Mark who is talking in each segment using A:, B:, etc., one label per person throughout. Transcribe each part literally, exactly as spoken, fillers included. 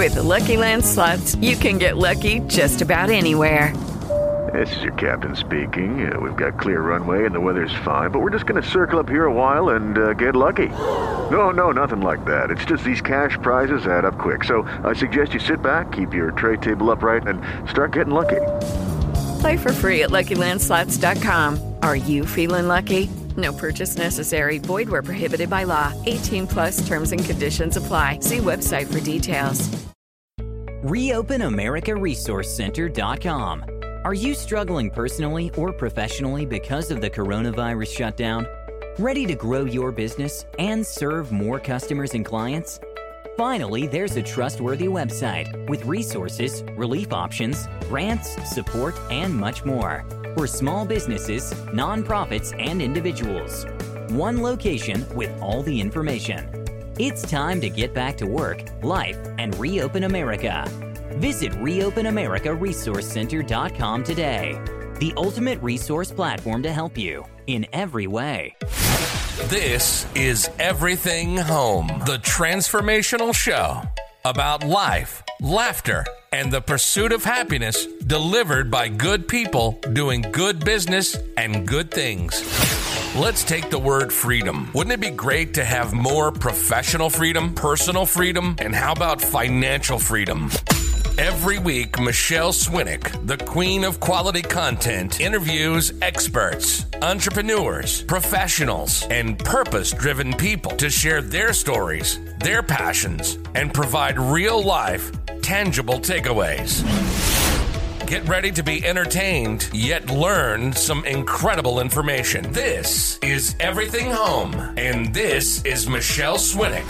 A: With the Lucky Land Slots, you can get lucky just about anywhere.
B: This is your captain speaking. Uh, we've got clear runway and the weather's fine, but we're just going to circle up here a while and uh, get lucky. No, no, nothing like that. It's just these cash prizes add up quick. So I suggest you sit back, keep your tray table upright, and start getting lucky.
A: Play for free at Lucky Land Slots dot com. Are you feeling lucky? No purchase necessary. Void where prohibited by law. eighteen plus terms and conditions apply. See website for details.
C: Reopen America Resource Center dot com. Are you struggling personally or professionally because of the coronavirus shutdown? Ready to grow your business and serve more customers and clients? Finally, there's a trustworthy website with resources, relief options, grants, support, and much more for small businesses, nonprofits, and individuals. One location with all the information. It's time to get back to work, life, and reopen America. Visit Reopen America Resource Center dot com today. The ultimate resource platform to help you in every way.
D: This is Everything Home, the transformational show about life, laughter, and the pursuit of happiness delivered by good people doing good business and good things. Let's take the word freedom. Wouldn't it be great to have more professional freedom, personal freedom, and how about financial freedom? Every week, Michelle Swinick, the queen of quality content, interviews experts, entrepreneurs, professionals, and purpose-driven people to share their stories, their passions, and provide real-life, tangible takeaways. Get ready to be entertained, yet learn some incredible information. This is Everything Home, and this is Michelle Swinick.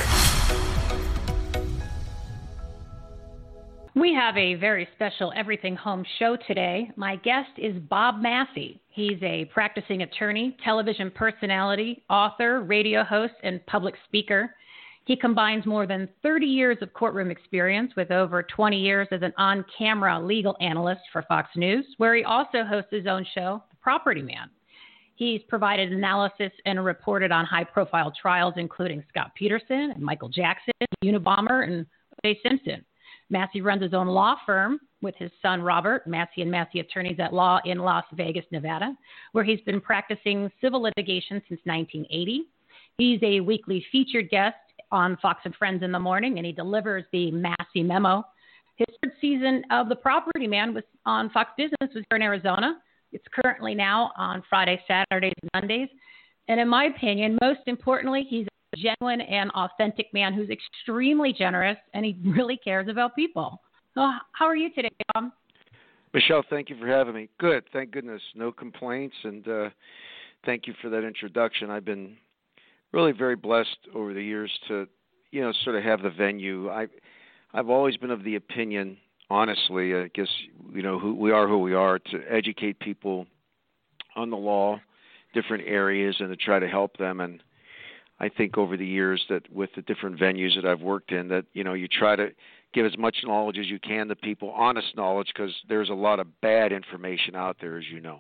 E: We have a very special Everything Home show today. My guest is Bob Massey. He's a practicing attorney, television personality, author, radio host, and public speaker. He combines more than thirty years of courtroom experience with over twenty years as an on-camera legal analyst for Fox News, where he also hosts his own show, The Property Man. He's provided analysis and reported on high-profile trials, including Scott Peterson and Michael Jackson, Unabomber, and O J Simpson. Massey runs his own law firm with his son, Robert, Massey and Massey Attorneys at Law in Las Vegas, Nevada, where he's been practicing civil litigation since nineteen eighty. He's a weekly featured guest on Fox and Friends in the morning, and he delivers the Massey Memo. His third season of The Property Man was on Fox Business was here in Arizona. It's currently now on Fridays, Saturdays, and Sundays. And in my opinion, most importantly, he's a genuine and authentic man who's extremely generous, and he really cares about people. So how are you today, Tom?
F: Michelle, thank you for having me. Good, thank goodness. No complaints, and uh, thank you for that introduction. I've been really very blessed over the years to, you know, sort of have the venue. I, I've always been of the opinion, honestly, I guess, you know, who we are who we are, to educate people on the law, different areas, and to try to help them. And I think over the years that with the different venues that I've worked in, that, you know, you try to give as much knowledge as you can to people, honest knowledge, because there's a lot of bad information out there, as you know.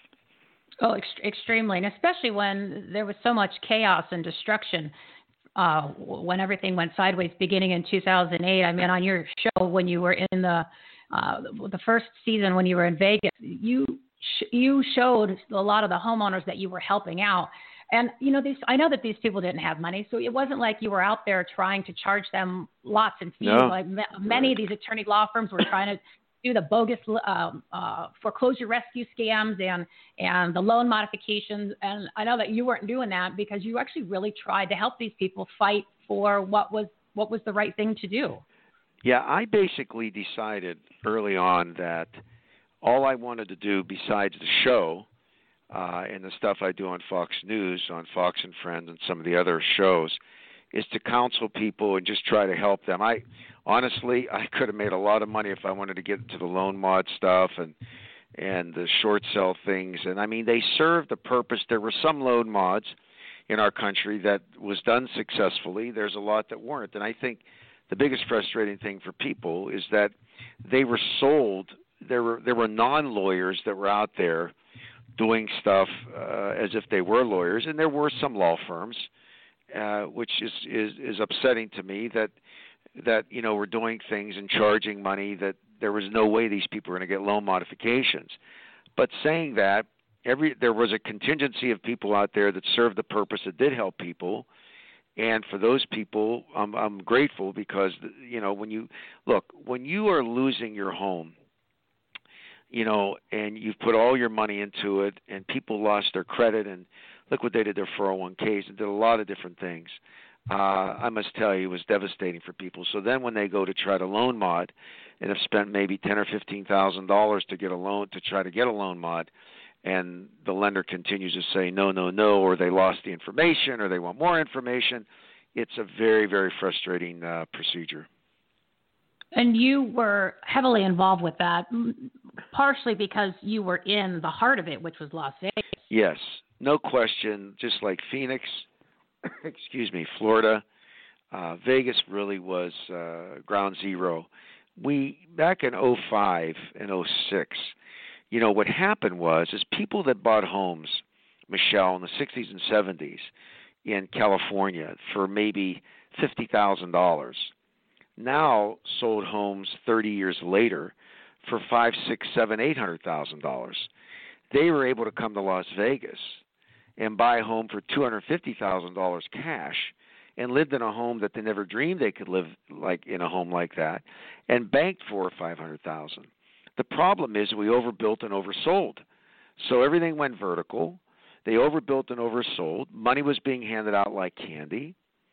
E: Oh, ext- extremely, and especially when there was so much chaos and destruction uh, when everything went sideways beginning in two thousand eight. I mean, on your show when you were in the uh, the first season when you were in Vegas, you sh- you showed a lot of the homeowners that you were helping out. And, you know, these, I know that these people didn't have money, so it wasn't like you were out there trying to charge them lots and fees.
F: No.
E: Like ma- many of these attorney law firms were trying to do the bogus um, uh, foreclosure rescue scams and, and the loan modifications. And I know that you weren't doing that because you actually really tried to help these people fight for what was what was the right thing to do.
F: Yeah, I basically decided early on that all I wanted to do besides the show uh, and the stuff I do on Fox News, on Fox and Friends, and some of the other shows, is to counsel people and just try to help them. I honestly, I could have made a lot of money if I wanted to get into the loan mod stuff and and the short sell things. And I mean, they served the purpose. There were some loan mods in our country that was done successfully. There's a lot that weren't. And I think the biggest frustrating thing for people is that they were sold. There were there were non-lawyers that were out there doing stuff uh, as if they were lawyers, and there were some law firms, uh, which is, is, is upsetting to me that that, you know, were doing things and charging money that there was no way these people were going to get loan modifications. But saying that, every there was a contingency of people out there that served the purpose, that did help people. And for those people, I'm, I'm grateful because, you know, when you look, when you are losing your home, you know, and you've put all your money into it, and people lost their credit and liquidated their four oh one k's and did a lot of different things. Uh, I must tell you, it was devastating for people. So then when they go to try to loan mod and have spent maybe ten or fifteen thousand dollars to get a loan, to try to get a loan mod, and the lender continues to say no, no, no, or they lost the information, or they want more information, it's a very, very frustrating uh, procedure.
E: And you were heavily involved with that, partially because you were in the heart of it, which was Las Vegas.
F: Yes, no question. Just like Phoenix, excuse me, Florida, uh, Vegas really was uh, ground zero. We, back in oh five and oh six, you know, what happened was is people that bought homes, Michelle, in the sixties and seventies in California for maybe fifty thousand dollars, now sold homes thirty years later for five, six, seven, eight hundred thousand dollars. They were able to come to Las Vegas and buy a home for two hundred fifty thousand dollars cash, and lived in a home that they never dreamed they could live like in a home like that, and banked four or five hundred thousand. The problem is we overbuilt and oversold. So everything went vertical. They overbuilt and oversold. Money was being handed out like candy.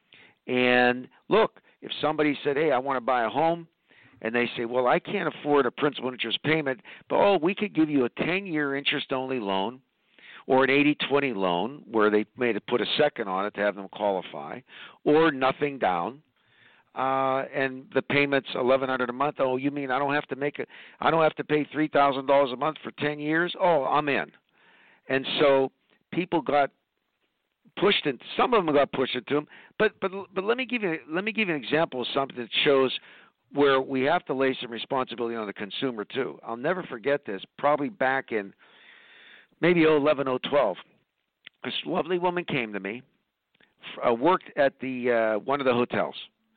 F: And look, if somebody said, hey, I want to buy a home, and they say, well, I can't afford a principal interest payment, but, oh, we could give you a ten-year interest-only loan or an eighty twenty loan where they made it put a second on it to have them qualify, or nothing down. Uh, and the payment's eleven hundred dollars a month. Oh, you mean I don't have to make a, I don't have to pay three thousand dollars a month for ten years? Oh, I'm in. And so people got pushed in. Some of them got pushed into them. But but but let me give you let me give you an example of something that shows where we have to lay some responsibility on the consumer too. I'll never forget this. Probably back in maybe oh eleven, oh twelve, this lovely woman came to me, uh, worked at the uh, one of the hotels.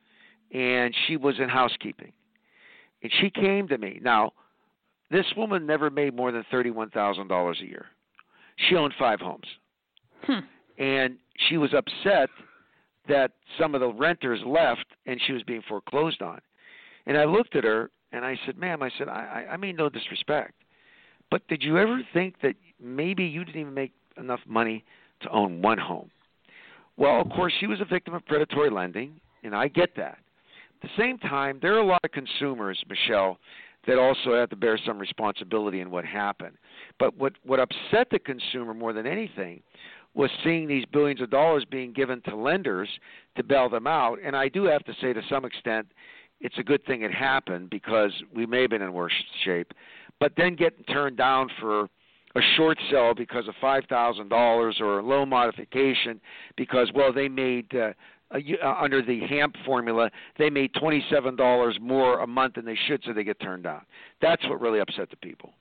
F: And she was in housekeeping. And she came to me. Now, this woman never made more than thirty-one thousand dollars a year. She owned five homes. Hmm. And she was upset that some of the renters left and she was being foreclosed on. And I looked at her and I said, ma'am, I said, I, I mean no disrespect, but did you ever think that maybe you didn't even make enough money to own one home? Well, of course, she was a victim of predatory lending, and I get that. At the same time, there are a lot of consumers, Michelle, that also have to bear some responsibility in what happened. But what, what upset the consumer more than anything was seeing these billions of dollars being given to lenders to bail them out. And I do have to say, to some extent, it's a good thing it happened because we may have been in worse shape. But then getting turned down for a short sell because of five thousand dollars or a loan modification because, well, they made uh, – Uh, under the H A M P formula, they made twenty-seven dollars more a month than they should, so they get turned down. That's what really upset the people.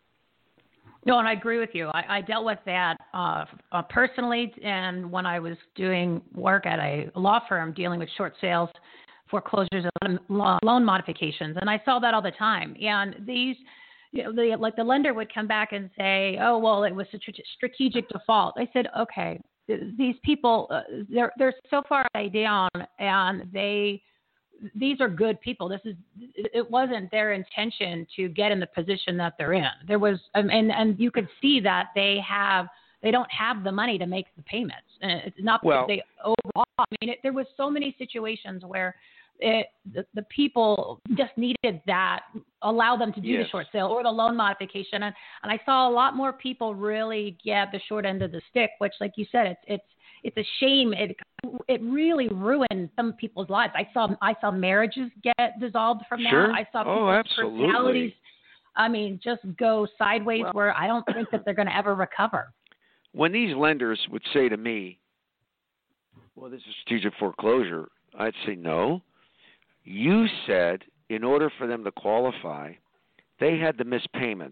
E: No, and I agree with you. I, I dealt with that uh, uh, personally, and when I was doing work at a law firm dealing with short sales, foreclosures, and loan modifications, and I saw that all the time. And these, you know, the, like the lender would come back and say, "Oh, well, it was a strategic default." I said, "Okay." These people, uh, they're they're so far down, and they these are good people. This is it wasn't their intention to get in the position that they're in. There was, um, and and you could see that they have they don't have the money to make the payments. And it's not
F: well,
E: that they overall. I mean, it, there was so many situations where it, the, the people just needed that, allow them to do
F: yes.
E: the short sale or the loan modification. And, and I saw a lot more people really get the short end of the stick, which, like you said, it's, it's, it's a shame. It, it really ruined some people's lives. I saw, I saw marriages get dissolved from
F: sure.
E: that. I saw
F: oh,
E: people's personalities, I mean, just go sideways
F: well,
E: where I don't think that they're going to ever recover.
F: When these lenders would say to me, well, this is strategic foreclosure, I'd say no. You said in order for them to qualify, they had to miss payments.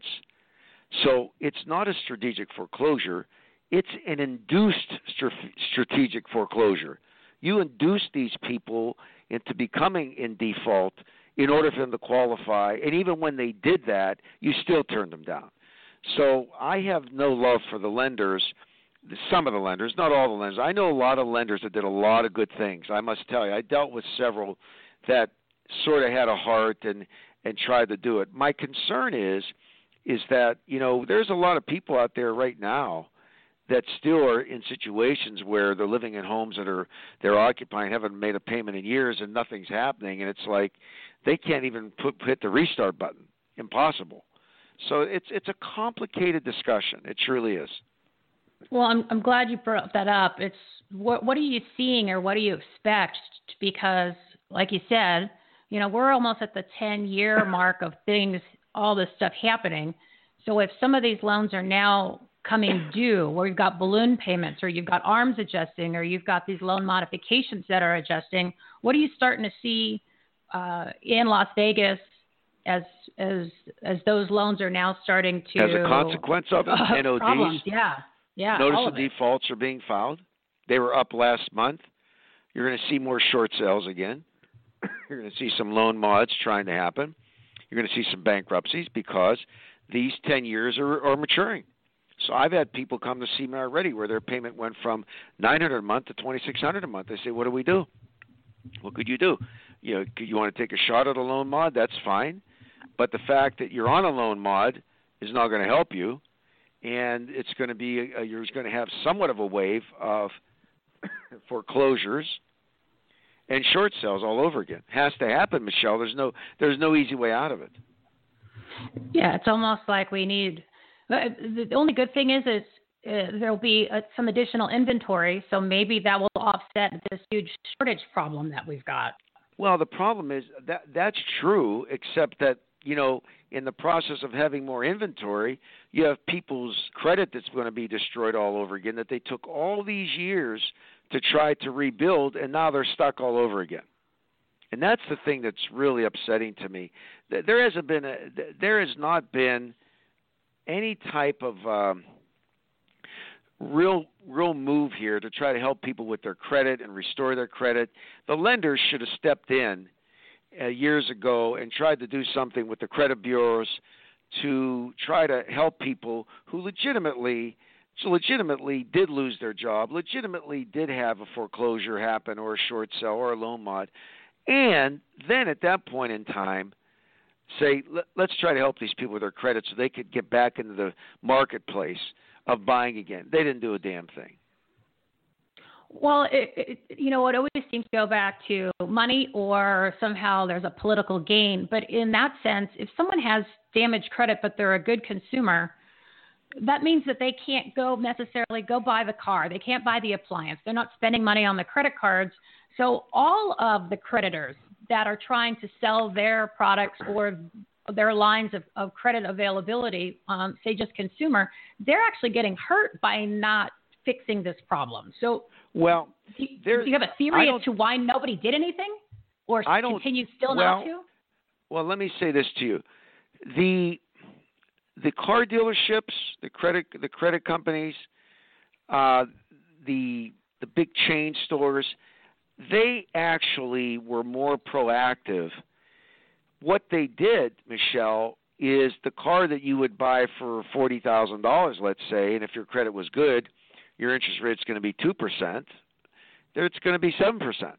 F: So it's not a strategic foreclosure. It's an induced strategic foreclosure. You induced these people into becoming in default in order for them to qualify. And even when they did that, you still turned them down. So I have no love for the lenders, some of the lenders, not all the lenders. I know a lot of lenders that did a lot of good things. I must tell you, I dealt with several that sort of had a heart and, and tried to do it. My concern is, is that, you know, there's a lot of people out there right now that still are in situations where they're living in homes that are they're occupying, haven't made a payment in years, and nothing's happening, and it's like they can't even put, hit the restart button. Impossible. So it's it's a complicated discussion. It truly is.
E: Well, I'm I'm glad you brought that up. It's what what are you seeing or what do you expect? Because, like you said, you know, we're almost at the ten-year mark of things, all this stuff happening. So if some of these loans are now coming due, where you've got balloon payments, or you've got arms adjusting, or you've got these loan modifications that are adjusting, what are you starting to see uh, in Las Vegas as as as those loans are now starting to
F: as a consequence of it?
E: Uh,
F: N O Ds,
E: problems. Yeah, yeah.
F: Notice
E: all
F: of
E: of it.
F: defaults are being filed. They were up last month. You're going to see more short sales again. You're going to see some loan mods trying to happen. You're going to see some bankruptcies because these ten years are, are maturing. So I've had people come to see me already where their payment went from nine hundred dollars a month to twenty-six hundred dollars a month. They say, what do we do? What could you do? You know, you want to take a shot at a loan mod? That's fine. But the fact that you're on a loan mod is not going to help you, and it's going to be a, you're going to have somewhat of a wave of foreclosures and short sales all over again. Has to happen, Michelle. There's no there's no easy way out of it.
E: Yeah, it's almost like we need. The only good thing is, is uh, there'll be uh, some additional inventory, so maybe that will offset this huge shortage problem that we've got.
F: Well, the problem is that that's true, except that, you know, in the process of having more inventory, you have people's credit that's going to be destroyed all over again, that they took all these years to try to rebuild, and now they're stuck all over again. And that's the thing that's really upsetting to me. There hasn't been a, there has not been any type of um, real real move here to try to help people with their credit and restore their credit. The lenders should have stepped in uh, years ago and tried to do something with the credit bureaus to try to help people who legitimately so legitimately did lose their job, legitimately did have a foreclosure happen or a short sale or a loan mod. And then at that point in time, say, let's try to help these people with their credit so they could get back into the marketplace of buying again. They didn't do a damn thing.
E: Well, it, it, you know, it always seems to go back to money or somehow there's a political gain. But in that sense, if someone has damaged credit but they're a good consumer, that means that they can't go necessarily go buy the car. They can't buy the appliance. They're not spending money on the credit cards. So all of the creditors that are trying to sell their products or their lines of, of credit availability, um, say just consumer, they're actually getting hurt by not fixing this problem. So
F: well,
E: do, do you have a theory as to why nobody did anything or
F: I don't,
E: continue still
F: well,
E: not to?
F: Well, let me say this to you. The the car dealerships, the credit the credit companies, uh, the the big chain stores, they actually were more proactive. What they did, Michelle, is the car that you would buy for forty thousand dollars, let's say, and if your credit was good, your interest rate's going to be two percent, it's going to be seven percent.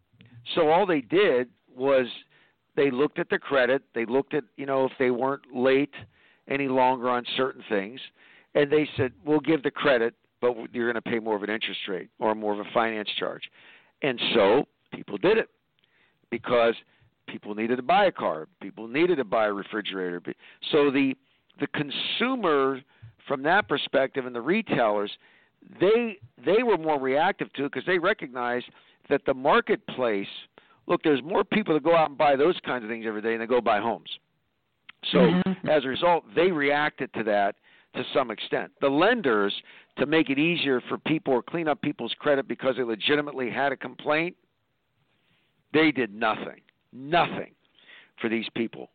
F: So all they did was they looked at the credit, they looked at, you know, if they weren't late any longer on certain things, and they said, we'll give the credit, but you're going to pay more of an interest rate or more of a finance charge. And so people did it because people needed to buy a car. People needed to buy a refrigerator. So the the consumer, from that perspective, and the retailers, they they were more reactive to it because they recognized that the marketplace, look, there's more people that go out and buy those kinds of things every day than they go buy homes. So mm-hmm. as a result, they reacted to that to some extent. The lenders, to make it easier for people or clean up people's credit because they legitimately had a complaint, they did nothing, nothing for these people.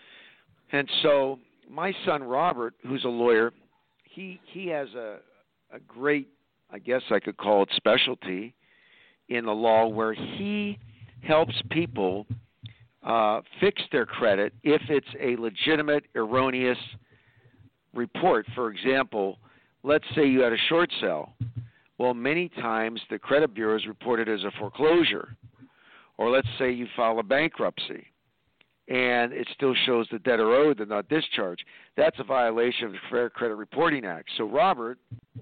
F: And so my son Robert, who's a lawyer, he he has a, a great, I guess I could call it specialty in the law where he helps people uh, fix their credit if it's a legitimate, erroneous report. For example, let's say you had a short sale. Well, many times the credit bureau is reported as a foreclosure. Or let's say you file a bankruptcy and it still shows the debtor owed and not discharged. That's a violation of the Fair Credit Reporting Act. So Robert,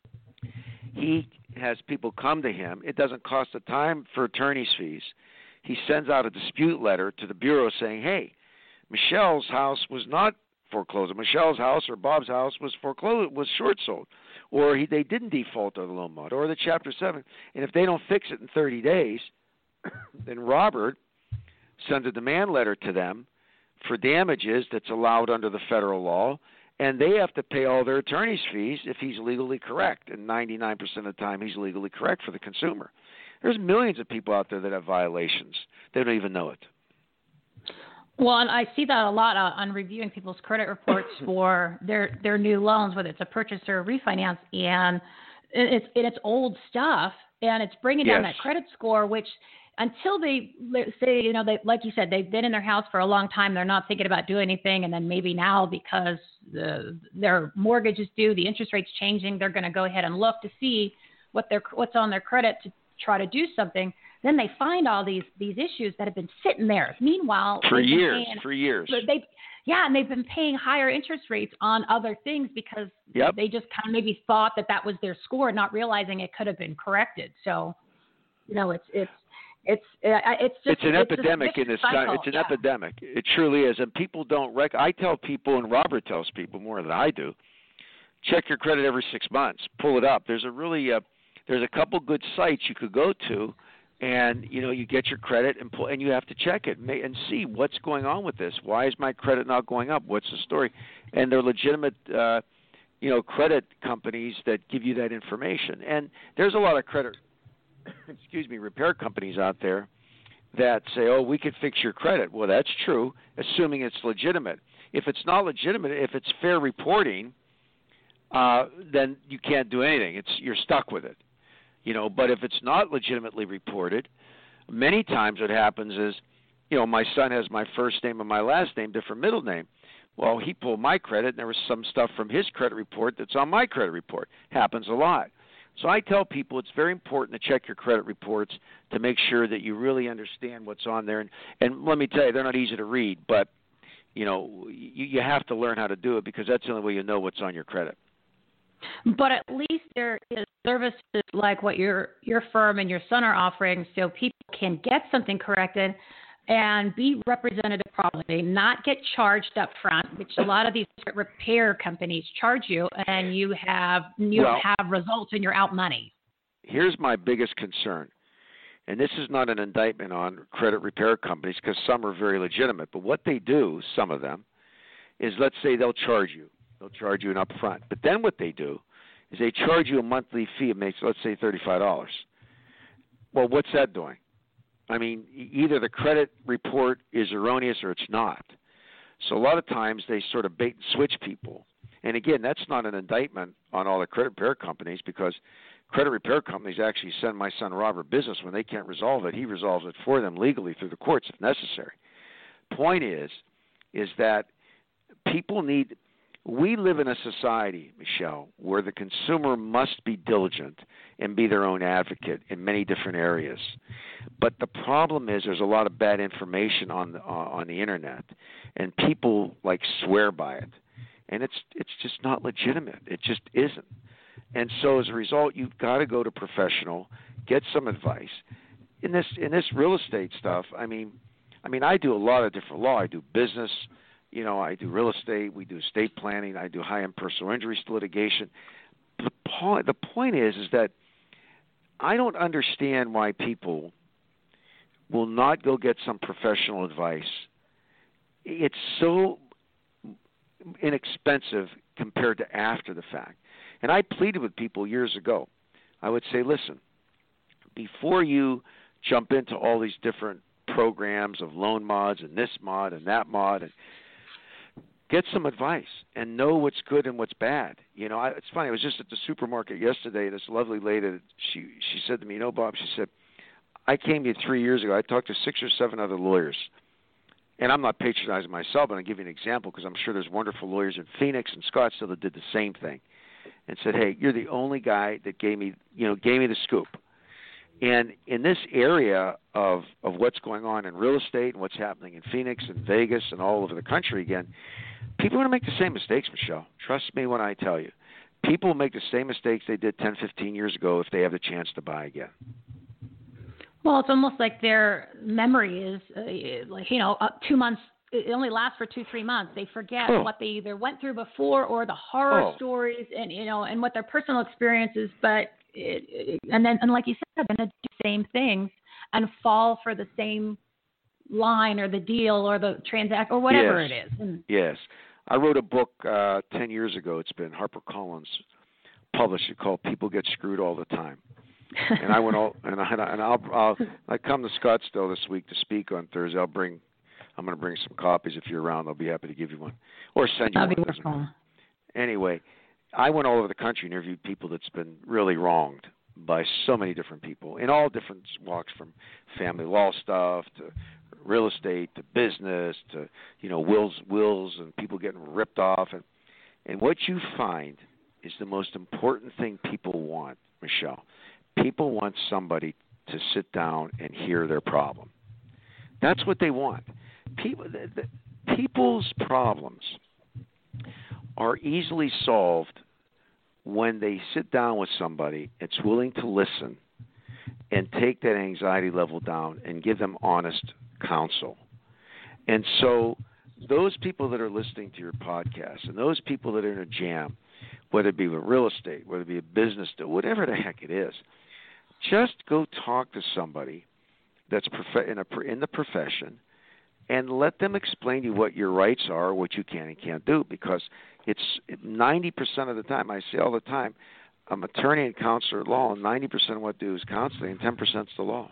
F: he has people come to him. It doesn't cost a time for attorney's fees. He sends out a dispute letter to the bureau saying, hey, Michelle's house was not foreclosed. Michelle's house or Bob's house was foreclosed, was short sold. Or he, they didn't default on the loan mod or the Chapter seven. And if they don't fix it in thirty days, then Robert sends a demand letter to them for damages that's allowed under the federal law, and they have to pay all their attorney's fees if he's legally correct, and ninety-nine percent of the time he's legally correct for the consumer. There's millions of people out there that have violations. They don't even know it.
E: Well, and I see that a lot uh, on reviewing people's credit reports for their, their new loans, whether it's a purchase or a refinance, and it's, it's old stuff, and it's bringing down
F: Yes.
E: that credit score, which – until they say, you know, they, like you said, they've been in their house for a long time, they're not thinking about doing anything, and then maybe now because the, their mortgage is due, the interest rate's changing, they're going to go ahead and look to see what their what's on their credit to try to do something. Then they find all these these issues that have been sitting there. Meanwhile,
F: for years,
E: paying,
F: for years,
E: they yeah, and they've been paying higher interest rates on other things because
F: yep.
E: they just kind of maybe thought that that was their score, not realizing it could have been corrected. So, you know, it's it's. It's it's just
F: it's an
E: it's
F: epidemic in this
E: cycle.
F: country. It's an
E: yeah.
F: epidemic. It truly is, and people don't rec. I tell people, and Robert tells people more than I do. Check your credit every six months. Pull it up. There's a really uh, there's a couple good sites you could go to, and you know you get your credit and pull, and you have to check it and, and see what's going on with this. Why is my credit not going up? What's the story? And they're legitimate. Uh, you know, credit companies that give you that information. And there's a lot of credit. excuse me, repair companies out there that say, oh, we could fix your credit. Well, that's true, assuming it's legitimate. If it's not legitimate, if it's fair reporting, uh, then you can't do anything. It's you're stuck with it, you know. But if it's not legitimately reported, many times what happens is, you know, my son has my first name and my last name, different middle name. Well, he pulled my credit, and there was some stuff from his credit report that's on my credit report. Happens a lot. So I tell people it's very important to check your credit reports to make sure that you really understand what's on there. And, and let me tell you, they're not easy to read, but, you know, you, you have to learn how to do it because that's the only way you know what's on your credit.
E: But at least there is services like what your your firm and your son are offering so people can get something corrected and be represented properly, not get charged up front, which a lot of these repair companies charge you, and you have you
F: well,
E: have results and you're out money.
F: Here's my biggest concern, and this is not an indictment on credit repair companies because some are very legitimate, but what they do, some of them, is let's say they'll charge you. They'll charge you an upfront. But then what they do is they charge you a monthly fee of, let's say, thirty-five dollars. Well, what's that doing? I mean, either the credit report is erroneous or it's not. So a lot of times they sort of bait and switch people. And again, that's not an indictment on all the credit repair companies because credit repair companies actually send my son Robert business when they can't resolve it. He resolves it for them legally through the courts if necessary. Point is, is that people need – we live in a society, Michelle, where the consumer must be diligent and be their own advocate in many different areas. But the problem is there's a lot of bad information on the, uh, on the internet, and people like swear by it, and it's it's just not legitimate. It just isn't. And so as a result, you've got to go to professional, get some advice. In this in this real estate stuff, I mean, I mean, I do a lot of different law. I do business. You know, I do real estate, we do estate planning, I do high-end personal injury litigation. The point, the point is, is that I don't understand why people will not go get some professional advice. It's so inexpensive compared to after the fact. And I pleaded with people years ago. I would say, listen, before you jump into all these different programs of loan mods and this mod and that mod and get some advice and know what's good and what's bad. You know, I, it's funny. I was just at the supermarket yesterday, and this lovely lady, she she said to me, you know, Bob, she said, I came here three years ago. I talked to six or seven other lawyers. And I'm not patronizing myself, but I'll give you an example because I'm sure there's wonderful lawyers in Phoenix and Scottsdale that did the same thing and said, hey, you're the only guy that gave me, you know, gave me the scoop. And in this area of, of what's going on in real estate and what's happening in Phoenix and Vegas and all over the country again, people are going to make the same mistakes, Michelle. Trust me when I tell you. People make the same mistakes they did ten, fifteen years ago if they have the chance to buy again.
E: Well, it's almost like their memory is, uh, like, you know, uh, two months. It only lasts for two, three months. They forget oh. what they either went through before or the horror oh. stories and, you know, and what their personal experiences. But, it, it, and then, and like you said, they're going to do the same things and fall for the same line or the deal or the transact or whatever
F: yes.
E: it is. And,
F: yes. I wrote a book uh, ten years ago. It's been HarperCollins published. It called People Get Screwed All the Time. and I went all and I and I'll, I'll I come to Scottsdale this week to speak on Thursday. I'll bring I'm going to bring some copies if you're around. I'll be happy to give you one or send you
E: That'd
F: one.
E: Be wonderful.
F: Anyway, I went all over the country and interviewed people that's been really wronged by so many different people in all different walks, from family law stuff to real estate to business to you know wills wills and people getting ripped off, and and what you find is the most important thing people want, Michelle. People want somebody to sit down and hear their problem. That's what they want. People, the, the, people's problems are easily solved when they sit down with somebody that's willing to listen and take that anxiety level down and give them honest counsel. And so those people that are listening to your podcast and those people that are in a jam, whether it be with real estate, whether it be a business deal, whatever the heck it is, just go talk to somebody that's prof- in, a, in the profession and let them explain to you what your rights are, what you can and can't do, because it's ninety percent of the time, I say all the time, I'm an attorney and counselor at law, and ninety percent of what I do is counseling, and ten percent is the law.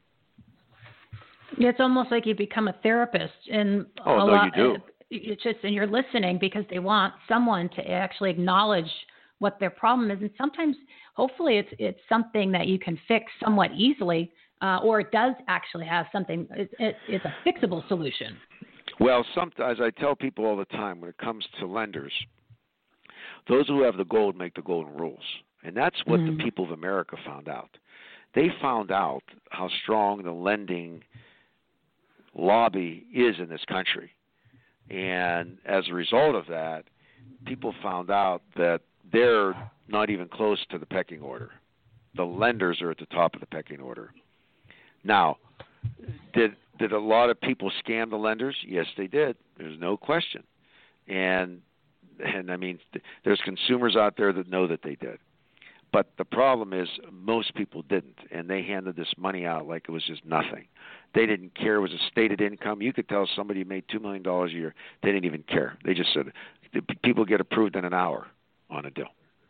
E: It's almost like you become a therapist. And
F: oh,
E: a
F: no,
E: lot,
F: you do.
E: It's just, and you're listening because they want someone to actually acknowledge what their problem is. And sometimes, hopefully, it's it's something that you can fix somewhat easily, uh, or it does actually have something. It, it, it's a fixable solution.
F: Well, sometimes I tell people all the time when it comes to lenders, those who have the gold make the golden rules. And that's what mm. the people of America found out. They found out how strong the lending lobby is in this country. And as a result of that, people found out that they're not even close to the pecking order. The lenders are at the top of the pecking order. Now, did did a lot of people scam the lenders? Yes, they did. There's no question. And and I mean, there's consumers out there that know that they did. But the problem is most people didn't, and they handed this money out like it was just nothing. They didn't care. It was a stated income. You could tell somebody made two million dollars a year. They didn't even care. They just said, people get approved in an hour on a deal.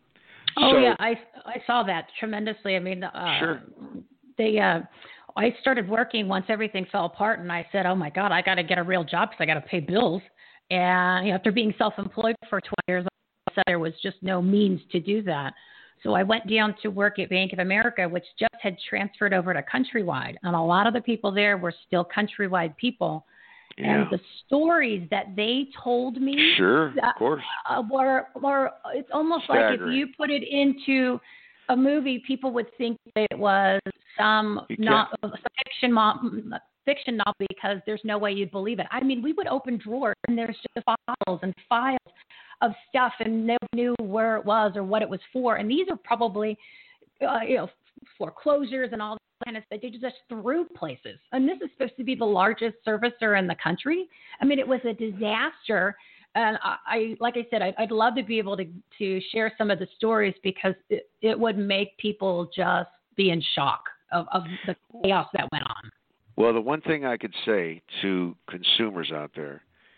E: Oh,
F: so,
E: yeah, I, I saw that tremendously. I mean, uh,
F: sure.
E: they, uh, I started working once everything fell apart, and I said, oh, my God, I got to get a real job because I got to pay bills. And you know, after being self-employed for twenty years, I said there was just no means to do that. So I went down to work at Bank of America, which just had transferred over to Countrywide. And a lot of the people there were still Countrywide people.
F: Yeah.
E: And the stories that they told me
F: sure, of course.
E: Uh, were, were, it's almost
F: Staggering.
E: like if you put it into a movie, people would think that it was some not, fiction, mo- fiction novel because there's no way you'd believe it. I mean, we would open drawers and there's just files and files of stuff, and nobody knew where it was or what it was for. And these are probably, uh, you know, foreclosures and all that kind of stuff. They just threw places. And this is supposed to be the largest servicer in the country. I mean, it was a disaster. And I, I like I said, I, I'd love to be able to, to share some of the stories because it, it would make people just be in shock of, of the chaos that went on.
F: Well, the one thing I could say to consumers out there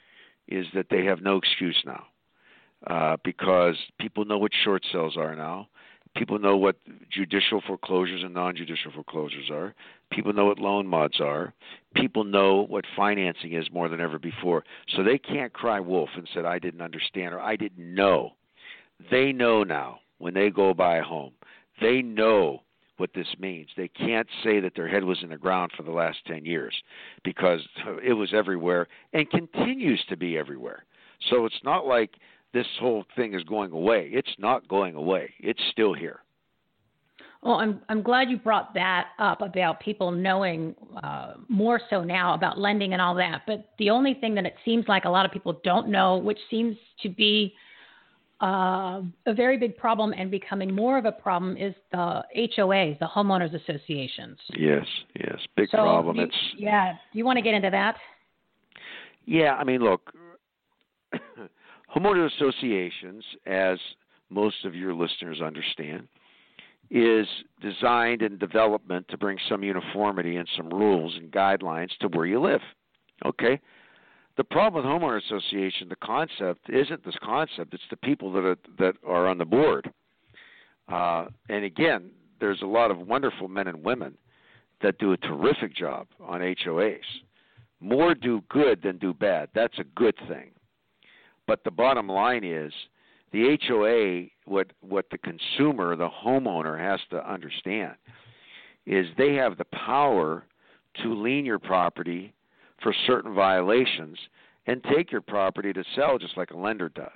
F: is that they have no excuse now. Uh, because people know what short sales are now. People know what judicial foreclosures and non-judicial foreclosures are. People know what loan mods are. People know what financing is more than ever before. So they can't cry wolf and say, I didn't understand or I didn't know. They know now when they go buy a home. They know what this means. They can't say that their head was in the ground for the last ten years because it was everywhere and continues to be everywhere. So it's not like this whole thing is going away. It's not going away. It's still here.
E: Well, I'm I'm glad you brought that up about people knowing uh, more so now about lending and all that. But the only thing that it seems like a lot of people don't know, which seems to be uh, a very big problem and becoming more of a problem, is the H O As, the homeowners associations.
F: Yes, yes, big
E: so
F: problem.
E: You,
F: it's
E: yeah. Do you want to get into that?
F: Yeah, I mean, look, homeowner associations, as most of your listeners understand, is designed in development to bring some uniformity and some rules and guidelines to where you live. Okay? The problem with homeowner association, the concept isn't this concept, it's the people that are, that are on the board. Uh, and again, there's a lot of wonderful men and women that do a terrific job on H O As. More do good than do bad. That's a good thing. But the bottom line is the H O A, what what the consumer, the homeowner, has to understand is they have the power to lien your property for certain violations and take your property to sell just like a lender does.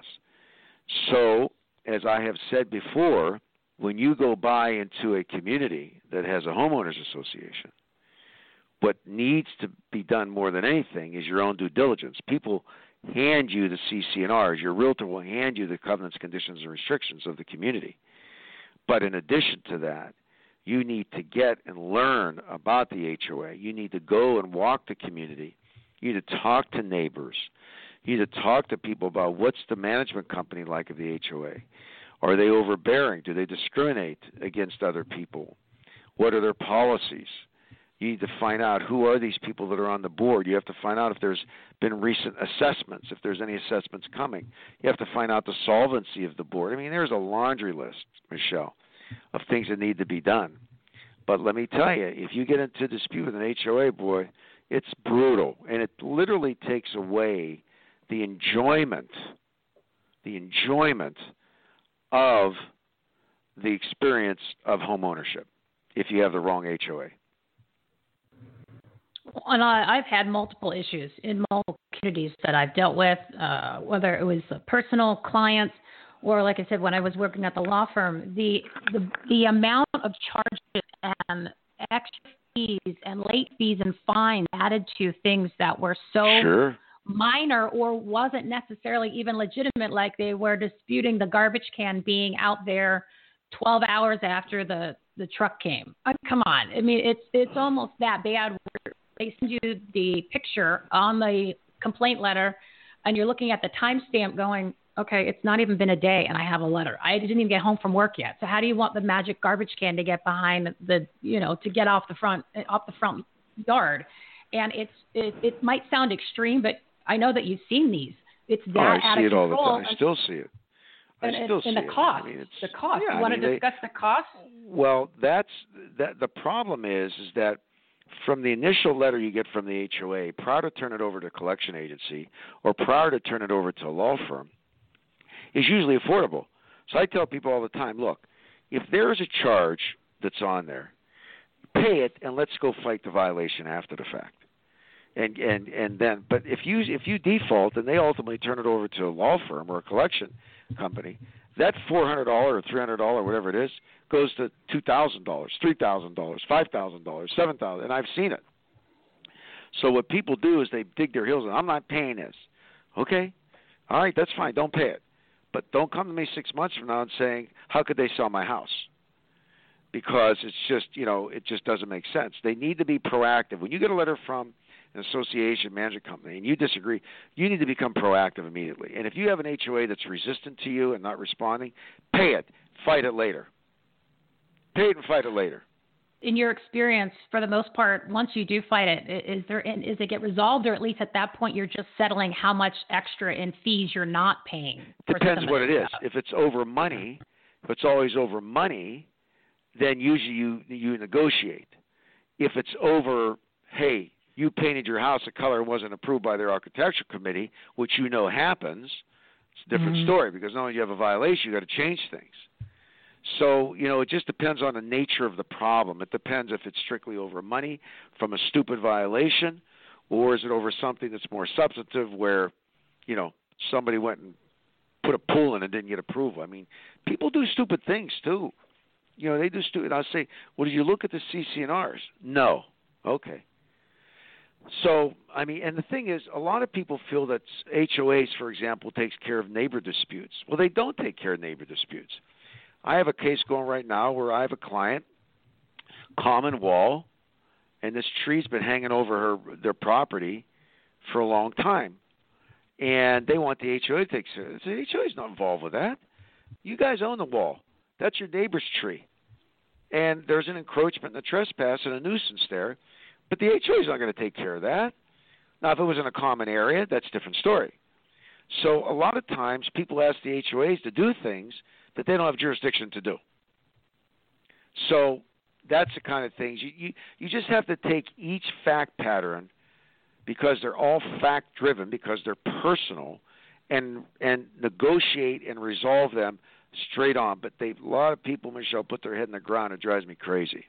F: So, as I have said before, when you go buy into a community that has a homeowners association, what needs to be done more than anything is your own due diligence. People hand you the C C N Rs. Your realtor will hand you the covenants, conditions, and restrictions of the community. But in addition to that, you need to get and learn about the H O A. You need to go and walk the community. You need to talk to neighbors. You need to talk to people about what's the management company like of the H O A. Are they overbearing? Do they discriminate against other people? What are their policies? You need to find out who are these people that are on the board. You have to find out if there's been recent assessments, if there's any assessments coming. You have to find out the solvency of the board. I mean, there's a laundry list, Michelle, of things that need to be done. But let me tell you, if you get into a dispute with an H O A, boy, it's brutal. And it literally takes away the enjoyment, the enjoyment of the experience of home ownership if you have the wrong H O A.
E: And I, I've had multiple issues in multiple communities that I've dealt with, uh, whether it was personal clients or, like I said, when I was working at the law firm, the the, the amount of charges and extra fees and late fees and fines added to things that were so
F: sure.
E: minor or wasn't necessarily even legitimate, like they were disputing the garbage can being out there twelve hours after the, the truck came. I mean, come on. I mean, it's it's almost that bad. They send you the picture on the complaint letter, and you're looking at the timestamp going, okay, it's not even been a day, and I have a letter. I didn't even get home from work yet. So how do you want the magic garbage can to get behind the, you know, to get off the front, off the front yard? And it's it, it might sound extreme, but I know that you've seen these. It's that
F: oh, I
E: out
F: see
E: of
F: it all
E: control.
F: the time. I still see it. I
E: and
F: still
E: and
F: see
E: the
F: it.
E: cost,
F: I mean, it's,
E: the cost.
F: Yeah,
E: you want
F: I mean,
E: to
F: they,
E: discuss the cost?
F: Well, that's that. The problem is, is that from the initial letter you get from the H O A, prior to turn it over to a collection agency or prior to turn it over to a law firm, is usually affordable. So I tell people all the time, look, if there is a charge that's on there, pay it and let's go fight the violation after the fact. And and and then, but if you if you default and they ultimately turn it over to a law firm or a collection company, that four hundred dollars or three hundred dollars, whatever it is, goes to two thousand dollars, three thousand dollars, five thousand dollars, seven thousand dollars, and I've seen it. So what people do is they dig their heels in. I'm not paying this. Okay, all right, that's fine. Don't pay it. But don't come to me six months from now and saying, how could they sell my house? Because it's just, you know, it just doesn't make sense. They need to be proactive. When you get a letter from an association management company and you disagree, you need to become proactive immediately. And if you have an H O A that's resistant to you and not responding, pay it. Fight it later. Pay it and fight it later.
E: In your experience, for the most part, once you do fight it, is there is it get resolved, or at least at that point you're just settling how much extra in fees you're not paying?
F: Depends what it is. If it's over money, if it's always over money, then usually you you negotiate. If it's over, hey, you painted your house a color and wasn't approved by their architecture committee, which you know happens, it's a different mm-hmm. story, because not only do you have a violation, you got to change things. So, you know, it just depends on the nature of the problem. It depends if it's strictly over money from a stupid violation, or is it over something that's more substantive where, you know, somebody went and put a pool in and didn't get approval. I mean, people do stupid things too. You know, they do stupid. I'll say, well, did you look at the C C N Rs? No. Okay. So, I mean, and the thing is, a lot of people feel that H O As, for example, takes care of neighbor disputes. Well, they don't take care of neighbor disputes. I have a case going right now where I have a client, common wall, and this tree's been hanging over her their property for a long time. And they want the H O A to take care of it. The H O A's not involved with that. You guys own the wall. That's your neighbor's tree. And there's an encroachment and a trespass and a nuisance there. But the H O A's not going to take care of that. Now, if it was in a common area, that's a different story. So a lot of times people ask the H O As to do things that they don't have jurisdiction to do. So that's the kind of things. You, you, you just have to take each fact pattern, because they're all fact-driven, because they're personal, and and negotiate and resolve them straight on. But they, a lot of people, Michelle, put their head in the ground. It drives me crazy.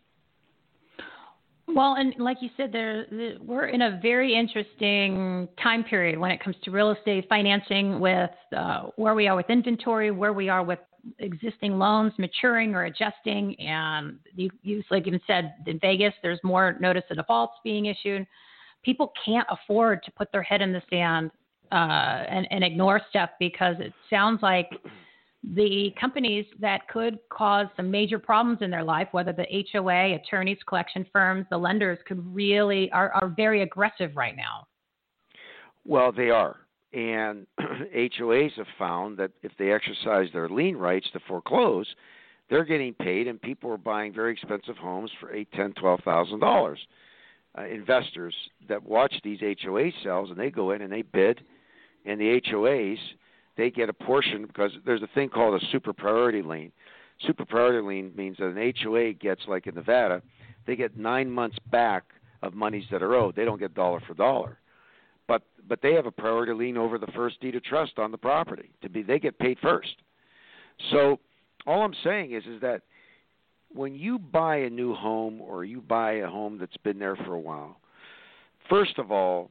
E: Well, and like you said, there, we're in a very interesting time period when it comes to real estate financing, with uh, where we are with inventory, where we are with existing loans maturing or adjusting. And you, you like even said, in Vegas, there's more notice of defaults being issued. People can't afford to put their head in the sand uh, and, and ignore stuff, because it sounds like the companies that could cause some major problems in their life, whether the H O A, attorneys, collection firms, the lenders, could really are, are very aggressive right now.
F: Well, they are. And H O As have found that if they exercise their lien rights to foreclose, they're getting paid, and people are buying very expensive homes for eight, ten, twelve thousand dollars. Uh, investors that watch these H O A sales, and they go in and they bid, and the H O As, they get a portion, because there's a thing called a super priority lien. Super priority lien means that an H O A gets, like in Nevada, they get nine months back of monies that are owed. They don't get dollar for dollar. But but they have a priority lien over the first deed of trust on the property. To be, they get paid first. So all I'm saying is is that when you buy a new home, or you buy a home that's been there for a while, first of all,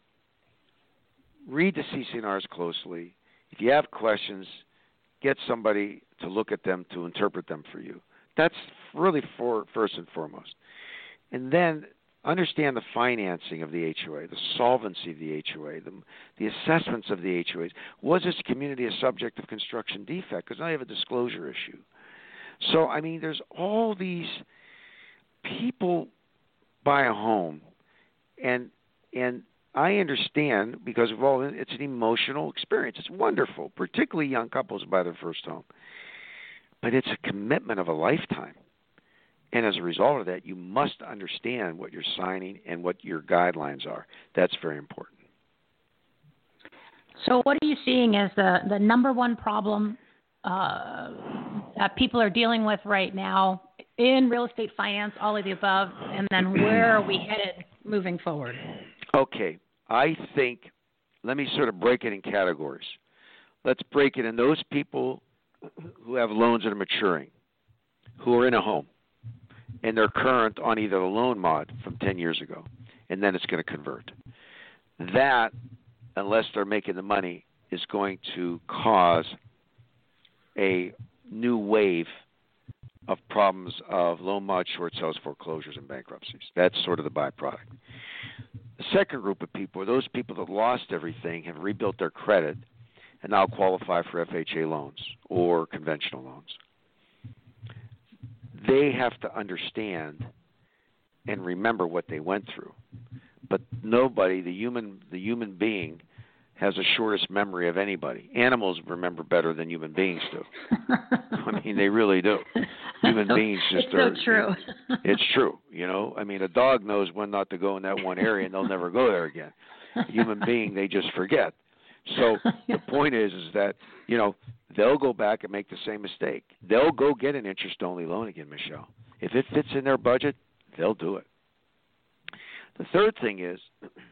F: read the C C N Rs closely. If you have questions, get somebody to look at them to interpret them for you. That's really for first and foremost. And then understand the financing of the H O A, the solvency of the H O A, the, the assessments of the H O As. Was this community a subject of construction defect? Because now you have a disclosure issue. So, I mean, there's all these people buy a home, and and I understand, because of all, it's an emotional experience. It's wonderful, particularly young couples buy their first home. But it's a commitment of a lifetime. And as a result of that, you must understand what you're signing and what your guidelines are. That's very important.
E: So what are you seeing as the, the number one problem uh, that people are dealing with right now in real estate finance, all of the above, and then where are we headed moving forward?
F: Okay, I think, let me sort of break it in categories. Let's break it in those people who have loans that are maturing, who are in a home, and they're current on either the loan mod from ten years ago, and then it's going to convert. That, unless they're making the money, is going to cause a new wave of problems of loan mod, short sales, foreclosures, and bankruptcies. That's sort of the byproduct. The second group of people are those people that lost everything, have rebuilt their credit, and now qualify for F H A loans or conventional loans. They have to understand and remember what they went through. But nobody, the human, the human being, has the shortest memory of anybody. Animals remember better than human beings do. I mean, they really do. Human beings just
E: it's
F: are.
E: so true.
F: It's true. You know, I mean, a dog knows when not to go in that one area, and they'll never go there again. A human being, they just forget. So the point is, is that, you know, they'll go back and make the same mistake. They'll go get an interest-only loan again, Michelle. If it fits in their budget, they'll do it. The third thing is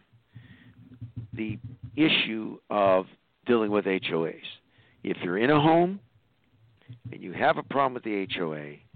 F: the issue of dealing with H O As. If you're in a home and you have a problem with the H O A,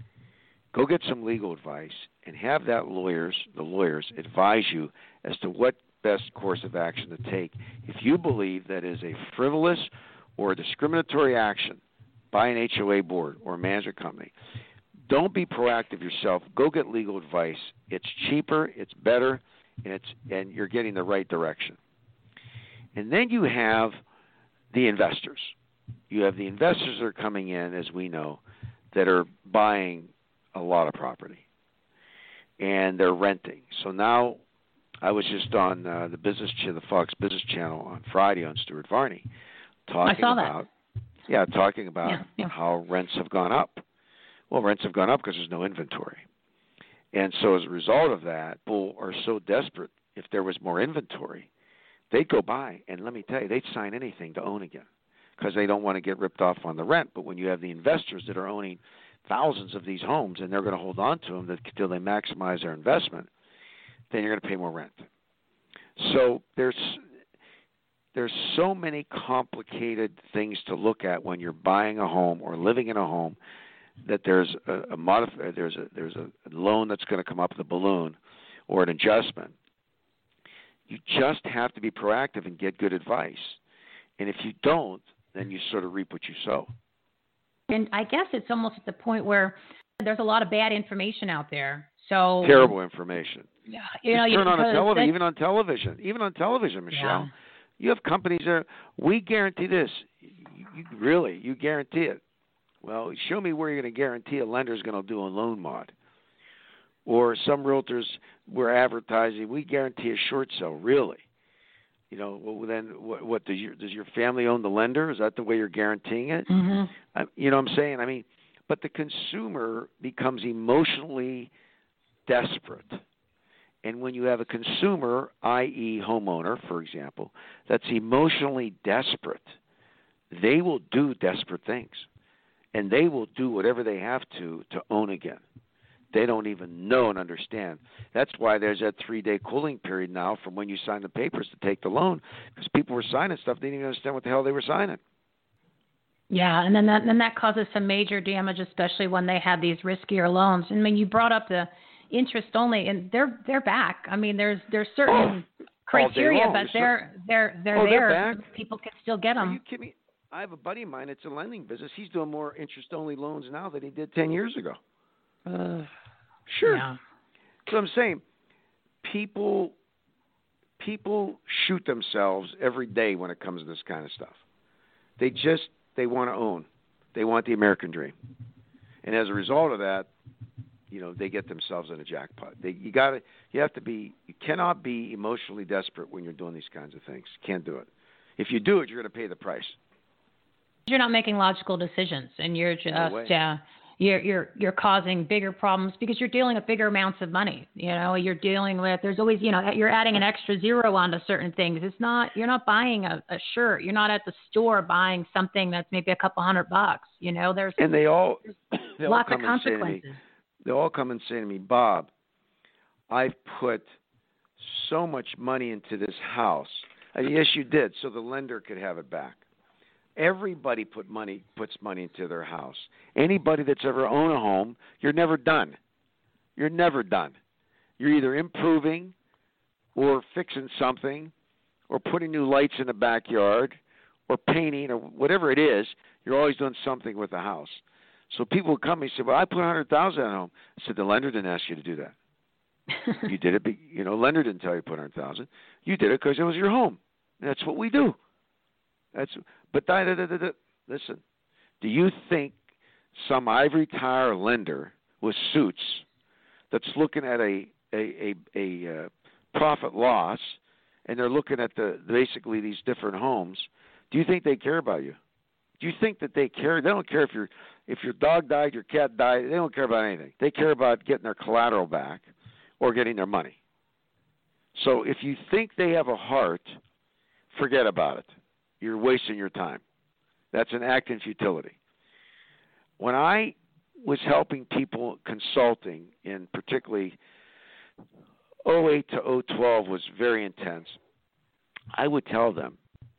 F: go get some legal advice and have that lawyers, the lawyers advise you as to what best course of action to take. If you believe that is a frivolous or a discriminatory action by an H O A board or a management company, don't be proactive yourself. Go get legal advice. It's cheaper, it's better, and it's and you're getting the right direction. And then you have the investors. You have the investors that are coming in, as we know, that are buying a lot of property, and they're renting. So now, I was just on uh, the business, ch- the Fox Business Channel on Friday on Stuart Varney, talking
E: I saw
F: about,
E: that.
F: yeah, talking about
E: yeah, yeah.
F: how rents have gone up. Well, rents have gone up because there's no inventory, and so as a result of that, people are so desperate. If there was more inventory, they'd go buy, and let me tell you, they'd sign anything to own again, because they don't want to get ripped off on the rent. But when you have the investors that are owning thousands of these homes and they're going to hold on to them until they maximize their investment, then you're going to pay more rent. So there's there's so many complicated things to look at when you're buying a home or living in a home, that there's a, a modif- there's a there's a loan that's going to come up, the balloon, or an adjustment. You just have to be proactive and get good advice. And if you don't, then you sort of reap what you sow.
E: And I guess it's almost at the point where there's a lot of bad information out there. So
F: terrible information.
E: Yeah, you know,
F: Just
E: you
F: turn on a television,
E: that,
F: even on television, even on television, Michelle.
E: Yeah.
F: You have companies that we guarantee this. You, you, really, you guarantee it. Well, show me where you're going to guarantee a lender's going to do a loan mod. Or some realtors were advertising, we guarantee a short sale. Really? You know, well, then what, what does your does your family own the lender? Is that the way you're guaranteeing it?
E: Mm-hmm.
F: I, you know what I'm saying? I mean, but the consumer becomes emotionally desperate. And when you have a consumer, that is homeowner, for example, that's emotionally desperate, they will do desperate things. And they will do whatever they have to to own again. They don't even know and understand. That's why there's that three-day cooling period now from when you sign the papers to take the loan, because people were signing stuff they didn't even understand what the hell they were signing.
E: Yeah, and then that then that causes some major damage, especially when they have these riskier loans. I mean, you brought up the interest only, and they're they're back. I mean, there's there's certain
F: oh,
E: criteria, but they're they're they're
F: oh,
E: there.
F: They're back?
E: People can still get them.
F: Are you kidding me? I have a buddy of mine. It's a lending business. He's doing more interest-only loans now than he did ten years ago.
E: Uh,
F: sure.
E: Yeah.
F: So I'm saying, people people shoot themselves every day when it comes to this kind of stuff. They just they want to own. They want the American dream, and as a result of that, you know, they get themselves in a jackpot. They, you got to you have to be you cannot be emotionally desperate when you're doing these kinds of things. You can't do it. If you do it, you're going to pay the price.
E: You're not making logical decisions, and you're just
F: No way.
E: uh, you're you're you're causing bigger problems because you're dealing with bigger amounts of money. You know, you're dealing with there's always you know you're adding an extra zero onto certain things. It's not you're not buying a, a shirt. You're not at the store buying something that's maybe a couple hundred bucks. You know, there's
F: and they all they
E: lots
F: all
E: of
F: come and say to me,
E: consequences.
F: they all come and say to me, Bob, I've put so much money into this house. I mean, yes, you did, so the lender could have it back. Everybody put money puts money into their house. Anybody that's ever owned a home, you're never done. You're never done. You're either improving or fixing something or putting new lights in the backyard or painting or whatever it is. You're always doing something with the house. So people would come and say, well, I put one hundred thousand dollars in a home. I said, the lender didn't ask you to do that. You did it, you know, lender didn't tell you to put one hundred thousand dollars. You did it because it was your home. That's what we do. That's but da, da, da, da, da. Listen, do you think some ivory tower lender with suits that's looking at a a a, a uh, profit loss, and they're looking at the basically these different homes? Do you think they care about you? Do you think that they care? They don't care if your if your dog died, your cat died. They don't care about anything. They care about getting their collateral back or getting their money. So if you think they have a heart, forget about it. You're wasting your time. That's an act in futility. When I was helping people consulting, in particularly oh eight to oh twelve was very intense, I would tell them,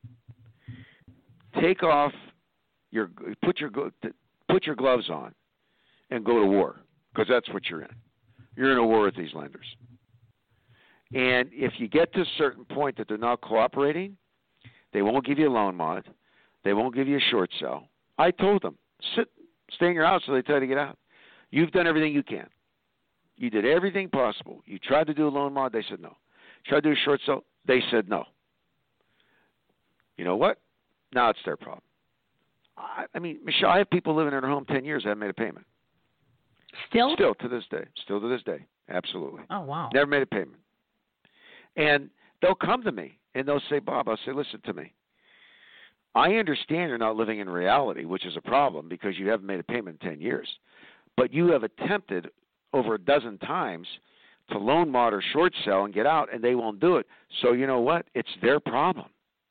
F: take off your put your put your gloves on and go to war. because that's what you're in. You're in a war with these lenders. And if you get to a certain point that they're not cooperating, they won't give you a loan mod. They won't give you a short sell. I told them, sit, stay in your house until they tell you to get out. You've done everything you can. You did everything possible. You tried to do a loan mod. They said no. Tried to do a short sell. They said no. You know what? Now it's their problem. I, I mean, Michelle, I have people living in their home ten years that haven't made a payment.
E: Still?
F: Still to this day. Still to this day. Absolutely.
E: Oh, wow.
F: Never made a payment. And they'll come to me and they'll say, Bob, I'll say, listen to me. I understand you're not living in reality, which is a problem because you haven't made a payment in ten years. But you have attempted over a dozen times to loan mod or short sell and get out, and they won't do it. So you know what? It's their problem.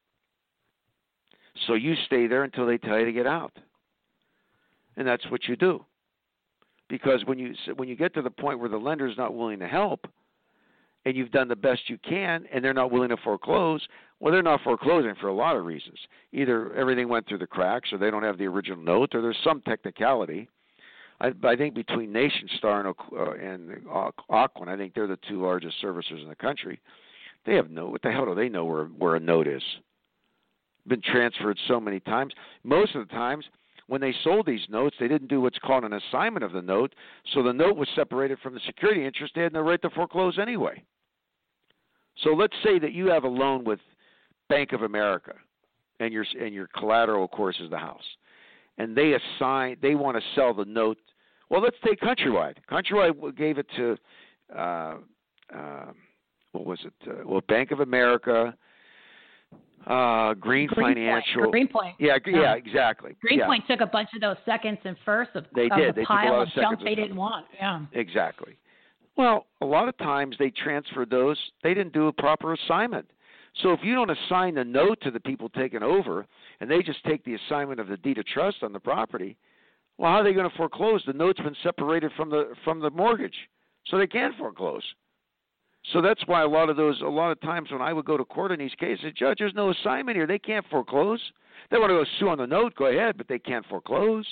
F: So you stay there until they tell you to get out. And that's what you do. Because when you when you get to the point where the lender is not willing to help, and you've done the best you can, and they're not willing to foreclose, well, they're not foreclosing for a lot of reasons. Either everything went through the cracks, or they don't have the original note, or there's some technicality. I, I think between NationStar and, uh, and uh, Ocwen, I think they're the two largest servicers in the country. They have no, what the hell do they know where, where a note is? Been transferred so many times. Most of the times, when they sold these notes, they didn't do what's called an assignment of the note, so the note was separated from the security interest. They had no right to foreclose anyway. So let's say that you have a loan with Bank of America, and your and your collateral, of course, is the house, and they assign they want to sell the note. Well, let's take Countrywide. Countrywide gave it to uh, uh, what was it? Uh, well, Bank of America, uh, Green,
E: Green
F: Financial,
E: Point. Greenpoint.
F: Yeah, yeah, exactly.
E: Greenpoint
F: yeah.
E: took a bunch of those seconds and firsts of,
F: they
E: of
F: did.
E: the
F: They
E: pile
F: took a lot
E: of,
F: of
E: junk
F: seconds
E: they
F: of
E: didn't want. Yeah,
F: exactly. Well, a lot of times they transfer those. They didn't do a proper assignment. So if you don't assign the note to the people taking over, and they just take the assignment of the deed of trust on the property, well, how are they going to foreclose? The note's been separated from the from the mortgage, so they can't foreclose. So that's why a lot of those, a lot of times when I would go to court in these cases, Judge, there's no assignment here. They can't foreclose. They want to go sue on the note, go ahead, but they can't foreclose.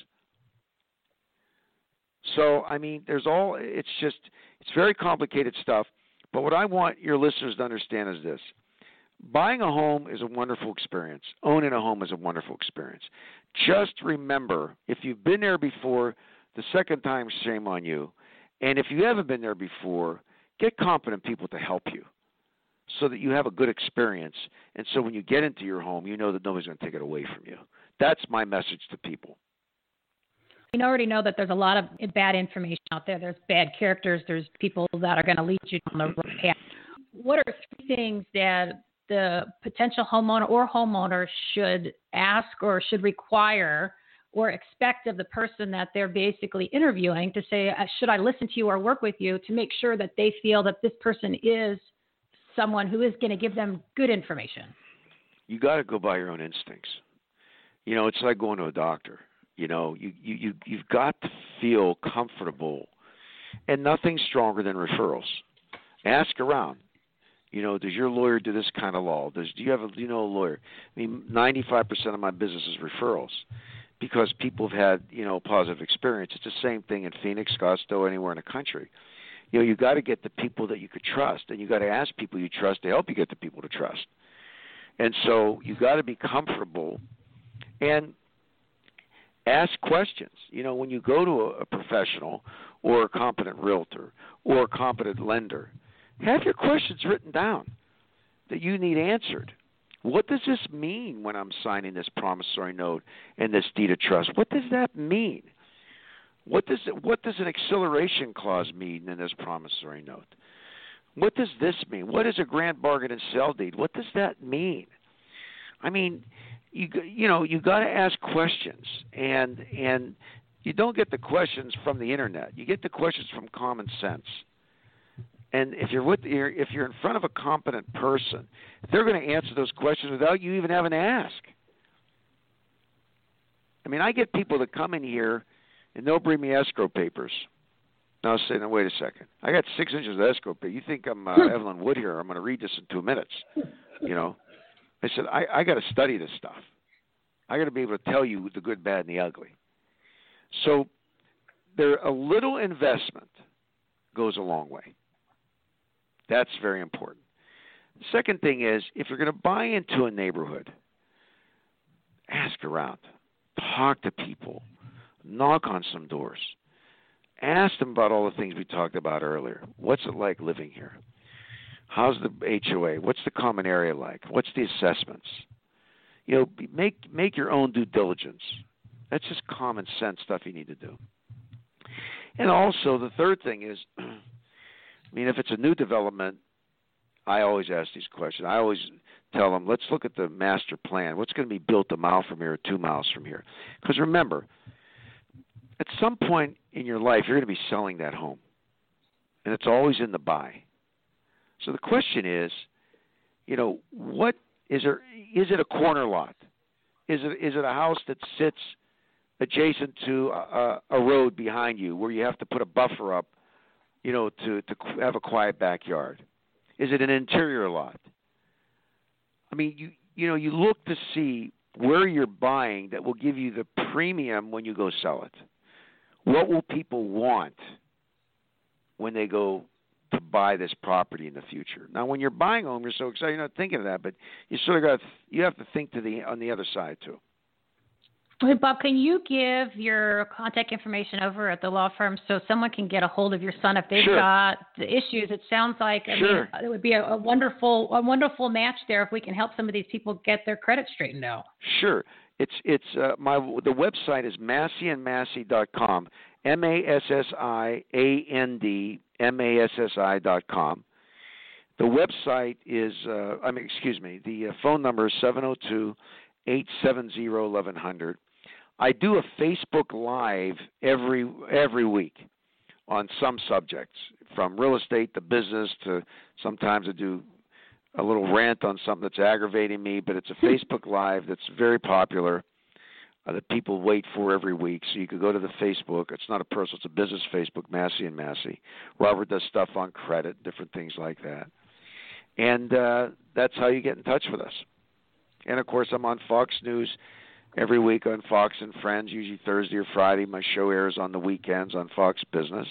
F: So, I mean, there's all, it's just, it's very complicated stuff. But what I want your listeners to understand is this. Buying a home is a wonderful experience. Owning a home is a wonderful experience. Just remember, if you've been there before, the second time, shame on you. And if you haven't been there before, get competent people to help you so that you have a good experience. And so when you get into your home, you know that nobody's going to take it away from you. That's my message to people.
E: We already know that there's a lot of bad information out there. There's bad characters. There's people that are going to lead you down the wrong path. What are three things that the potential homeowner or homeowner should ask or should require or expect of the person that they're basically interviewing to say, should I listen to you or work with you, to make sure that they feel that this person is someone who is going to give them good information?
F: You got to go by your own instincts. You know, it's like going to a doctor. You know, you, you, you, you've got to feel comfortable, and nothing's stronger than referrals. Ask around. You know, does your lawyer do this kind of law? Does do you have a, do you know a lawyer? I mean, ninety-five percent of my business is referrals because people have had, you know, positive experience. It's the same thing in Phoenix, Scottsdale, anywhere in the country. You know, you got to get the people that you could trust, and you got to ask people you trust to help you get the people to trust. And so you got to be comfortable and ask questions. You know, when you go to a, a professional or a competent realtor or a competent lender, have your questions written down that you need answered. What does this mean when I'm signing this promissory note and this deed of trust? What does that mean? What does it, what does an acceleration clause mean in this promissory note? What does this mean? What is a grant bargain and sell deed? What does that mean? I mean, you you know, you got to ask questions, and and you don't get the questions from the internet. You get the questions from common sense. And if you're with if you're in front of a competent person, they're going to answer those questions without you even having to ask. I mean, I get people that come in here and they'll bring me escrow papers. Now I'll say, no, wait a second. I got six inches of escrow paper. You think I'm uh, Evelyn Wood here? I'm going to read this in two minutes. You know, I said I, I got to study this stuff. I got to be able to tell you the good, bad, and the ugly. So there a little investment goes a long way. That's very important. The second thing is, if you're going to buy into a neighborhood, ask around, talk to people, knock on some doors, ask them about all the things we talked about earlier. What's it like living here? How's the H O A? What's the common area like? What's the assessments? You know, make make your own due diligence. That's just common sense stuff you need to do. And also, the third thing is, I mean, if it's a new development, I always ask these questions. I always tell them, let's look at the master plan. What's going to be built a mile from here or two miles from here? Because remember, at some point in your life, you're going to be selling that home. And it's always in the buy. So the question is, you know, what is there? Is it a corner lot? Is it is it a house that sits adjacent to a, a road behind you where you have to put a buffer up, you know, to, to have a quiet backyard? Is it an interior lot? I mean, you you know, you look to see where you're buying that will give you the premium when you go sell it. What will people want when they go to buy this property in the future? Now, when you're buying home, you're so excited, you're not thinking of that, but you sort of got you have to think to the on the other side too.
E: Hey, Bob, can you give your contact information over at the law firm so someone can get a hold of your son if they've
F: Sure.
E: got the issues? It sounds like I
F: Sure.
E: mean, it would be a, a wonderful a wonderful match there if we can help some of these people get their credit straightened out.
F: Sure. It's it's uh, my the website is massey and massey dot com, M A S S I A N D M A S S I dot com. The website is uh, I mean excuse me, the uh, phone number is seven oh two, eight seven zero, eleven hundred. I do a Facebook Live every every week on some subjects, from real estate to business to sometimes I do a little rant on something that's aggravating me, but it's a Facebook Live that's very popular uh, that people wait for every week. So you could go to the Facebook. It's not a personal, it's a business Facebook, Massey and Massey. Robert does stuff on credit, different things like that. And uh, that's how you get in touch with us. And, of course, I'm on Fox News every week on Fox and Friends, usually Thursday or Friday. My show airs on the weekends on Fox Business.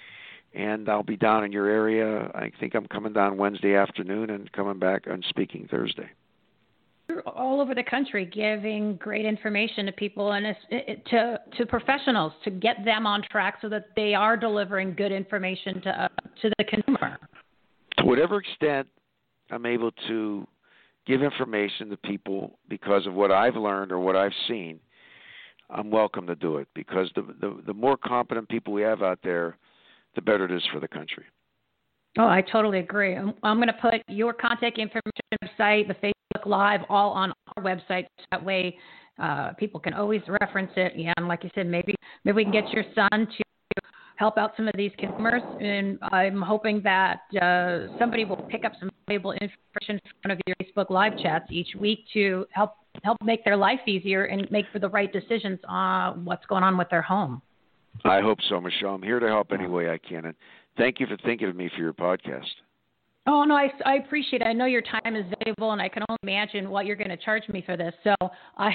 F: And I'll be down in your area. I think I'm coming down Wednesday afternoon and coming back and speaking Thursday.
E: You're all over the country giving great information to people and to to professionals to get them on track so that they are delivering good information to uh, to the consumer.
F: To whatever extent I'm able to give information to people because of what I've learned or what I've seen, I'm welcome to do it, because the the, the more competent people we have out there, the better it is for the country.
E: Oh, I totally agree. I'm, I'm going to put your contact information website, the Facebook Live, all on our website. So that way uh, people can always reference it. And like you said, maybe maybe we can get your son to help out some of these consumers. And I'm hoping that uh, somebody will pick up some valuable information from one of your Facebook Live chats each week to help help make their life easier and make for the right decisions on what's going on with their home.
F: I hope so, Michelle. I'm here to help any way I can. And thank you for thinking of me for your podcast.
E: Oh, no, I, I appreciate it. I know your time is valuable, and I can only imagine what you're going to charge me for this. So I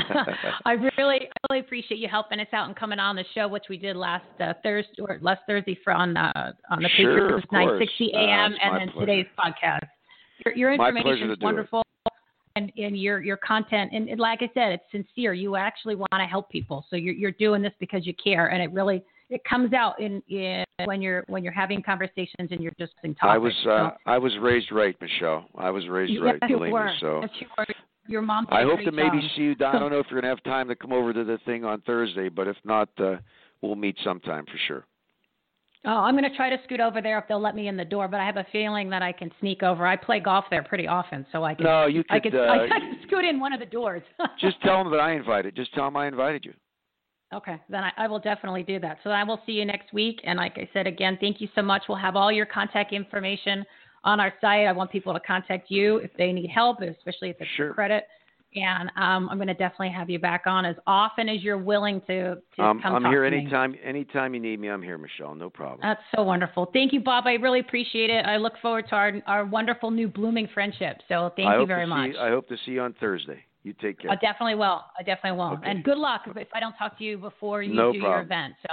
E: I really I really appreciate you helping us out and coming on the show, which we did last uh, Thursday or last Thursday for on uh, on the
F: Sure,
E: Patriots nine sixty a.m.
F: Uh,
E: and then
F: pleasure.
E: today's podcast. Your, your
F: My
E: information
F: pleasure
E: is
F: to do
E: wonderful. And, and your your content, and, and like I said, it's sincere. You actually want to help people, so you're you're doing this because you care, and it really it comes out in, in when you're when you're having conversations and you're just talking.
F: I was uh,
E: so,
F: I was raised right, Michelle. I was raised
E: yes,
F: right,
E: you
F: believe
E: were.
F: me. So
E: Yes, you were. Your mom. did
F: I
E: a
F: hope
E: great
F: to maybe
E: job.
F: see you down. I don't know if you're going to have time to come over to the thing on Thursday, but if not, uh, we'll meet sometime for sure.
E: Oh, I'm going to try to scoot over there if they'll let me in the door, but I have a feeling that I can sneak over. I play golf there pretty often, so I can.
F: No, you could.
E: I could,
F: uh,
E: I can scoot in one of the doors.
F: Just tell them that I invited. Just tell them I invited you.
E: Okay, then I, I will definitely do that. So I will see you next week. And like I said, again, thank you so much. We'll have all your contact information on our site. I want people to contact you if they need help, especially if it's
F: Sure.
E: for credit. And um, I'm going to definitely have you back on as often as you're willing to, to
F: Um,
E: come
F: I'm
E: talk
F: here
E: to me.
F: anytime. Anytime you need me, I'm here, Michelle. No problem.
E: That's so wonderful. Thank you, Bob. I really appreciate it. I look forward to our our wonderful new blooming friendship. So thank
F: I
E: you
F: hope
E: very
F: to
E: much.
F: See, I hope to see you on Thursday. You take care.
E: I definitely will. I definitely will.
F: Okay.
E: And good luck if, if I don't talk to you before you
F: No
E: do
F: problem.
E: your event. So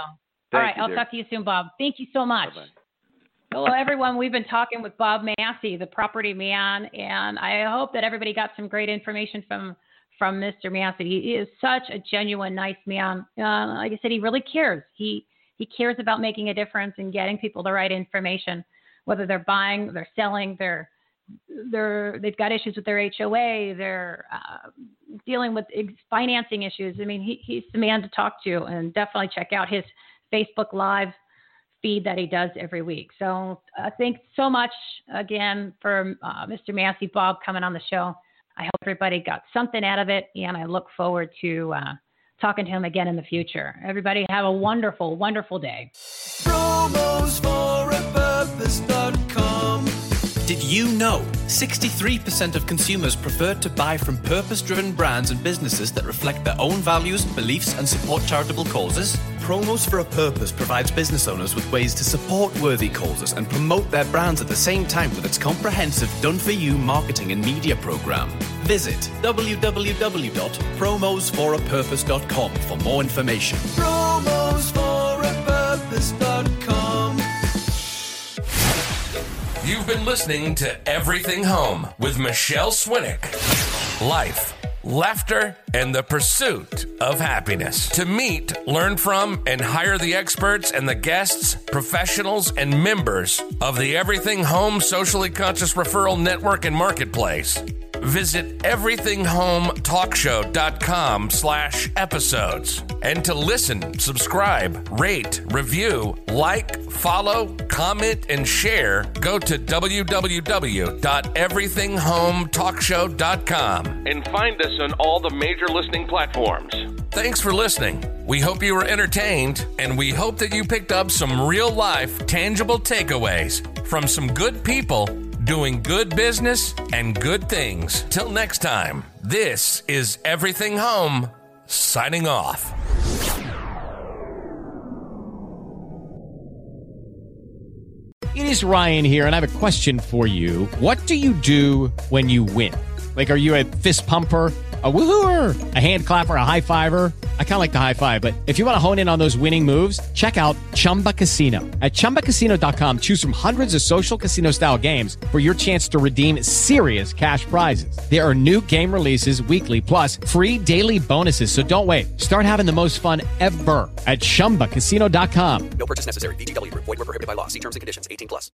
E: All right,
F: you,
E: I'll
F: dear.
E: talk to you soon, Bob. Thank you so much.
F: Bye-bye.
E: Hello, everyone. We've been talking with Bob Massey, the property man, and I hope that everybody got some great information from from Mister Massey. He is such a genuine, nice man. Uh, like I said, he really cares. He he cares about making a difference and getting people the right information, whether they're buying, they're selling, they're they're they've got issues with their H O A, they're uh, dealing with financing issues. I mean, he, he's the man to talk to, and definitely check out his Facebook Live feed that he does every week. So uh, thanks so much again for uh, Mister Massey, Bob, coming on the show. I hope everybody got something out of it, and I look forward to uh, talking to him again in the future. Everybody have a wonderful, wonderful day.
G: Promos for a purpose dot com.
H: Did you know sixty-three percent of consumers prefer to buy from purpose-driven brands and businesses that reflect their own values, beliefs, and support charitable causes? Promos for a Purpose provides business owners with ways to support worthy causes and promote their brands at the same time with its comprehensive done-for-you marketing and media program. Visit w w w dot promos for a purpose dot com for more information.
G: Promos for a purpose dot com.
D: You've been listening to Everything Home with Michelle Swinnick. Life, laughter, and the pursuit of happiness. To meet, learn from, and hire the experts and the guests, professionals, and members of the Everything Home Socially Conscious Referral Network and Marketplace, visit everything home talk show dot com slash episodes. And to listen, subscribe, rate, review, like, follow, comment, and share, go to w w w dot everything home talk show dot com and find us on all the major listening platforms. Thanks for listening. We hope you were entertained, and we hope that you picked up some real-life, tangible takeaways from some good people doing good business and good things. Till next time, this is Everything Home, signing off.
I: It is Ryan here, and I have a question for you. What do you do when you win? Like, are you a fist pumper, a woohooer, a hand clapper, a high fiver? I kind of like the high five, but if you want to hone in on those winning moves, check out Chumba Casino. At chumba casino dot com, choose from hundreds of social casino style games for your chance to redeem serious cash prizes. There are new game releases weekly, plus free daily bonuses. So don't wait. Start having the most fun ever at chumba casino dot com.
J: No purchase necessary. V G W Group. Void where prohibited by law. See terms and conditions. eighteen plus.